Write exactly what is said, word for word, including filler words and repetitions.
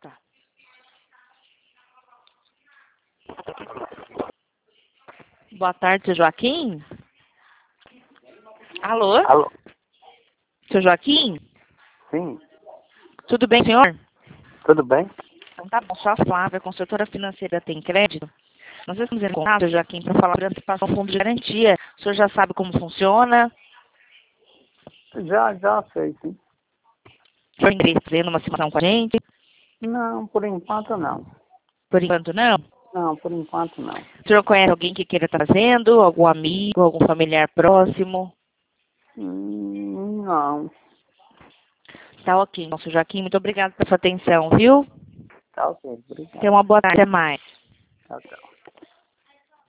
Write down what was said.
Tá. Boa tarde, seu Joaquim. Alô? Alô? Seu Joaquim? Sim, Tudo bem, senhor? tudo bem? Então tá bom, sou a Flávia, consultora financeira Tem Crédito. Nós estamos em contato, seu Joaquim, para falar sobre antecipação do fundo de garantia. O senhor já sabe como funciona? Já, já sei, sim. O senhor ingressa fazendo uma simulação com a gente? Não, por enquanto não. Por enquanto não. Não, por enquanto não. O senhor conhece alguém que queira estar fazendo? Algum amigo, algum familiar próximo? Hum, não. Tá ok, então, seu Joaquim, muito obrigada pela sua atenção, viu? Tá ok, obrigado. Tenha uma boa tarde, até mais. Tchau, tchau.